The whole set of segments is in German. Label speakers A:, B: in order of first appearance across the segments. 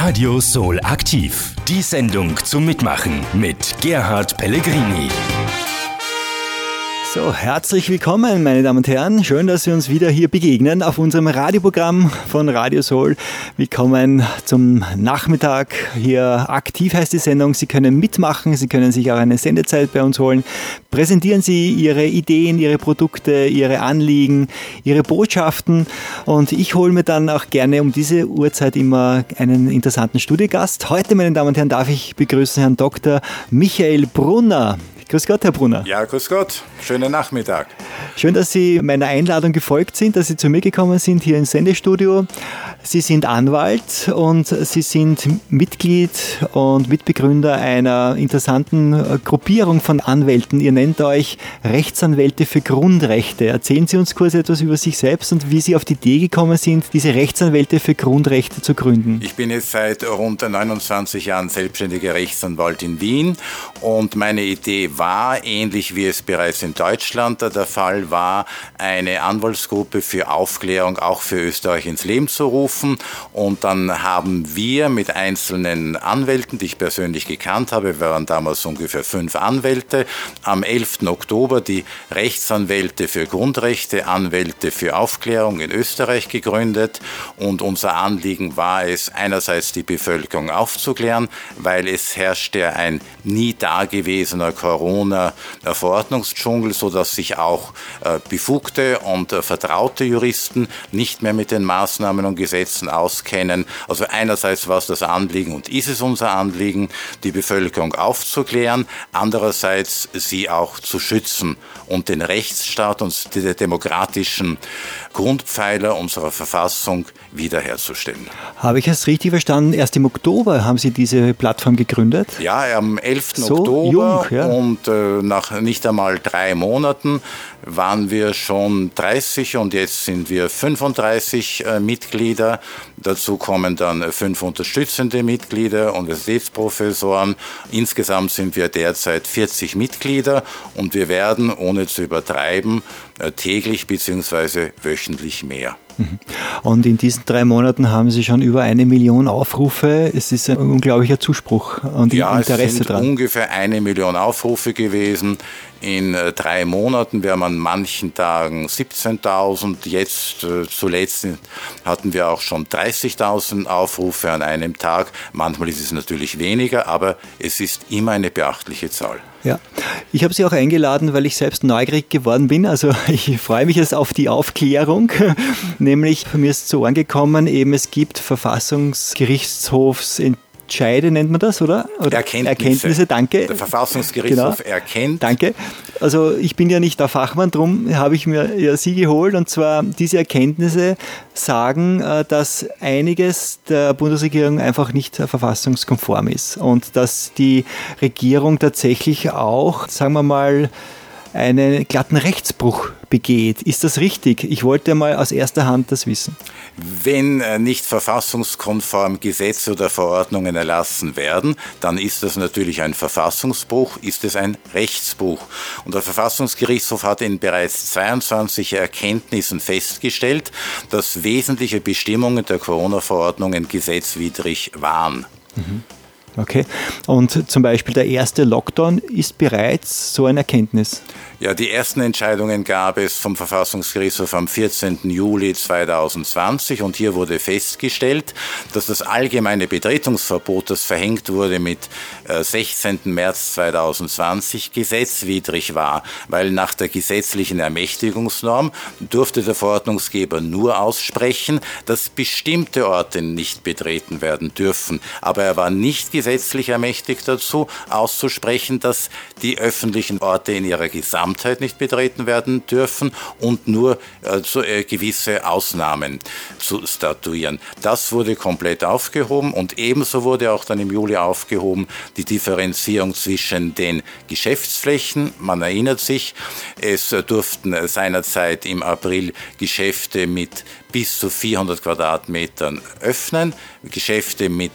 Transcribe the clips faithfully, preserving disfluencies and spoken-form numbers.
A: Radio Soul aktiv. Die Sendung zum Mitmachen mit Gerhard Pellegrini.
B: So, herzlich willkommen, meine Damen und Herren. Schön, dass wir uns wieder hier begegnen auf unserem Radioprogramm von Radio Soul. Willkommen zum Nachmittag. Hier aktiv heißt die Sendung. Sie können mitmachen, Sie können sich auch eine Sendezeit bei uns holen. Präsentieren Sie Ihre Ideen, Ihre Produkte, Ihre Anliegen, Ihre Botschaften. Und ich hole mir dann auch gerne um diese Uhrzeit immer einen interessanten Studiogast. Heute, meine Damen und Herren, darf ich begrüßen Herrn Doktor Michael Brunner. Grüß Gott, Herr Brunner.
C: Ja, grüß Gott. Schönen Nachmittag.
B: Schön, dass Sie meiner Einladung gefolgt sind, dass Sie zu mir gekommen sind hier im Sendestudio. Sie sind Anwalt und Sie sind Mitglied und Mitbegründer einer interessanten Gruppierung von Anwälten. Ihr nennt euch Rechtsanwälte für Grundrechte. Erzählen Sie uns kurz etwas über sich selbst und wie Sie auf die Idee gekommen sind, diese Rechtsanwälte für Grundrechte zu gründen.
C: Ich bin jetzt seit rund neunundzwanzig Jahren selbstständiger Rechtsanwalt in Wien und meine Idee war, ähnlich wie es bereits in Deutschland der Fall war, eine Anwaltsgruppe für Aufklärung auch für Österreich ins Leben zu rufen. Und dann haben wir mit einzelnen Anwälten, die ich persönlich gekannt habe, wir waren damals ungefähr fünf Anwälte, am elften Oktober die Rechtsanwälte für Grundrechte, Anwälte für Aufklärung in Österreich gegründet. Und unser Anliegen war es, einerseits die Bevölkerung aufzuklären, weil es herrschte ein nie dagewesener Corona-Verordnungsdschungel, sodass sich auch äh, befugte und äh, vertraute Juristen nicht mehr mit den Maßnahmen und Gesetzen auskennen. Also einerseits war es das Anliegen und ist es unser Anliegen, die Bevölkerung aufzuklären, andererseits sie auch zu schützen und den Rechtsstaat und die demokratischen Grundpfeiler unserer Verfassung wiederherzustellen.
B: Habe ich es richtig verstanden? Erst im Oktober haben Sie diese Plattform gegründet?
C: Ja, am elften
B: So
C: Oktober
B: jung, ja.
C: Und äh, nach nicht einmal drei Monaten waren wir schon dreißig und jetzt sind wir fünfunddreißig äh, Mitglieder. Dazu kommen dann fünf unterstützende Mitglieder, Universitätsprofessoren. Insgesamt sind wir derzeit vierzig Mitglieder und wir werden, ohne zu übertreiben, äh, täglich bzw. wöchentlich mehr.
B: Und in diesen drei Monaten haben Sie schon über eine Million Aufrufe. Es ist ein unglaublicher Zuspruch und
C: ja,
B: Interesse
C: es sind
B: dran.
C: Ungefähr eine Million Aufrufe gewesen. In äh, drei Monaten, wir haben an manchen Tagen siebzehntausend. Jetzt äh, zuletzt hatten wir auch schon dreißigtausend Aufrufe an einem Tag. Manchmal ist es natürlich weniger, aber es ist immer eine beachtliche Zahl.
B: Ja, ich habe Sie auch eingeladen, weil ich selbst neugierig geworden bin. Also ich freue mich jetzt auf die Aufklärung. Nämlich, mir ist zu Ohren gekommen, eben es gibt Verfassungsgerichtshofs Entscheide nennt man das, oder? oder?
C: Erkenntnisse.
B: Erkenntnisse, danke.
C: Der Verfassungsgerichtshof
B: genau.
C: erkennt.
B: Danke. Also ich bin ja nicht der Fachmann, darum habe ich mir ja Sie geholt. Und zwar diese Erkenntnisse sagen, dass einiges der Bundesregierung einfach nicht verfassungskonform ist. Und dass die Regierung tatsächlich auch, sagen wir mal, einen glatten Rechtsbruch begeht. Ist das richtig? Ich wollte mal aus erster Hand das wissen.
C: Wenn nicht verfassungskonform Gesetze oder Verordnungen erlassen werden, dann ist das natürlich ein Verfassungsbruch, ist es ein Rechtsbruch. Und der Verfassungsgerichtshof hat in bereits zweiundzwanzig Erkenntnissen festgestellt, dass wesentliche Bestimmungen der Corona-Verordnungen gesetzwidrig waren.
B: Mhm. Okay. Und zum Beispiel der erste Lockdown ist bereits so eine Erkenntnis.
C: Ja, die ersten Entscheidungen gab es vom Verfassungsgerichtshof am vierzehnten Juli zweitausendzwanzig und hier wurde festgestellt, dass das allgemeine Betretungsverbot, das verhängt wurde mit äh, sechzehnten März zweitausendzwanzig, gesetzwidrig war, weil nach der gesetzlichen Ermächtigungsnorm durfte der Verordnungsgeber nur aussprechen, dass bestimmte Orte nicht betreten werden dürfen. Aber er war nicht gesetzlich ermächtigt dazu, auszusprechen, dass die öffentlichen Orte in ihrer Gesamtheit nicht betreten werden dürfen und nur äh, so, äh, gewisse Ausnahmen zu statuieren. Das wurde komplett aufgehoben und ebenso wurde auch dann im Juli aufgehoben die Differenzierung zwischen den Geschäftsflächen. Man erinnert sich, es äh, durften äh, seinerzeit im April Geschäfte mit bis zu vierhundert Quadratmetern öffnen, Geschäfte mit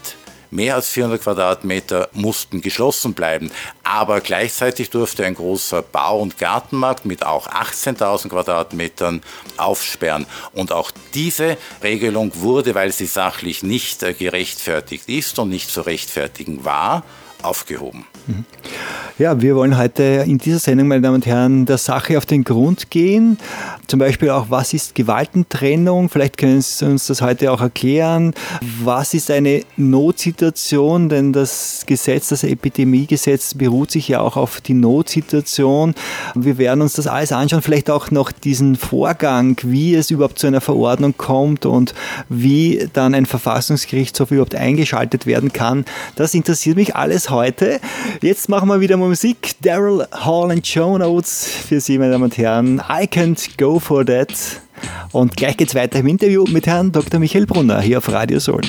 C: mehr als vierhundert Quadratmeter mussten geschlossen bleiben. Aber gleichzeitig durfte ein großer Bau- und Gartenmarkt mit auch achtzehntausend Quadratmetern aufsperren. Und auch diese Regelung wurde, weil sie sachlich nicht gerechtfertigt ist und nicht zu rechtfertigen war, aufgehoben.
B: Ja, wir wollen heute in dieser Sendung, meine Damen und Herren, der Sache auf den Grund gehen. Zum Beispiel auch, was ist Gewaltentrennung? Vielleicht können Sie uns das heute auch erklären. Was ist eine Notsituation? Denn das Gesetz, das Epidemiegesetz beruht sich ja auch auf die Notsituation. Wir werden uns das alles anschauen. Vielleicht auch noch diesen Vorgang, wie es überhaupt zu einer Verordnung kommt und wie dann ein Verfassungsgerichtshof überhaupt eingeschaltet werden kann. Das interessiert mich alles heute. Jetzt machen wir wieder Musik. Daryl Hall und Joan Oates für Sie, meine Damen und Herren. I Can't Go For That. Und gleich geht's weiter im Interview mit Herrn Doktor Michael Brunner hier auf Radio Soul.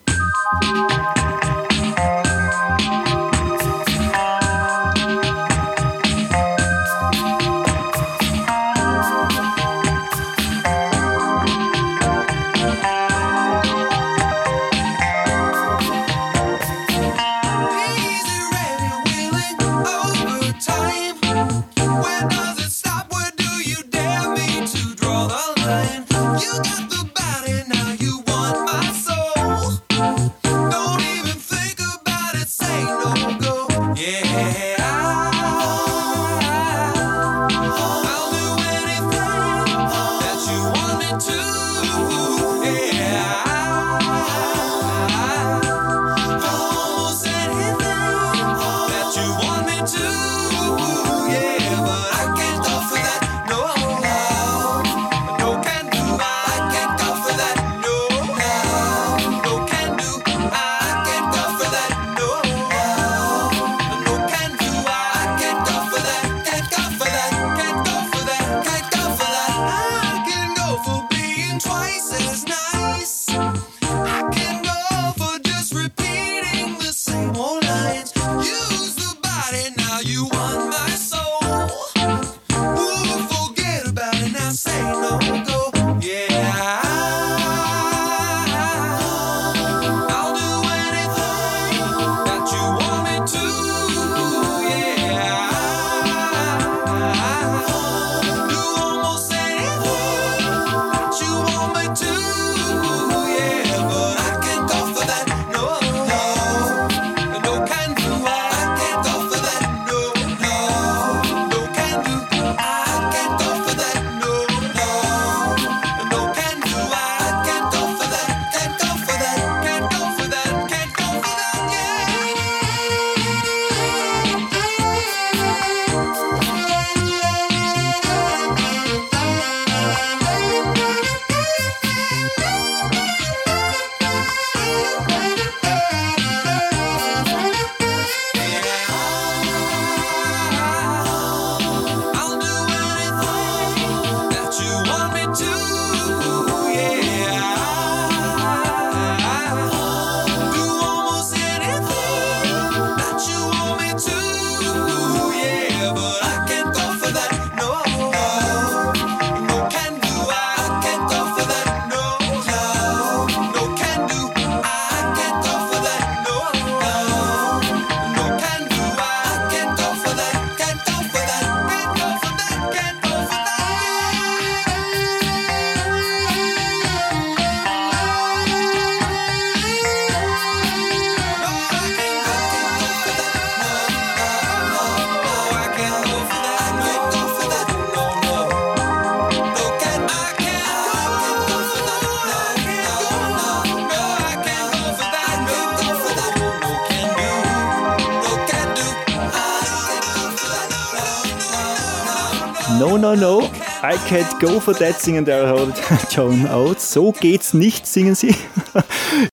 B: No, no, no, I can't go for that, singen Daryl Hall und Joan Oates. So geht's nicht, singen sie.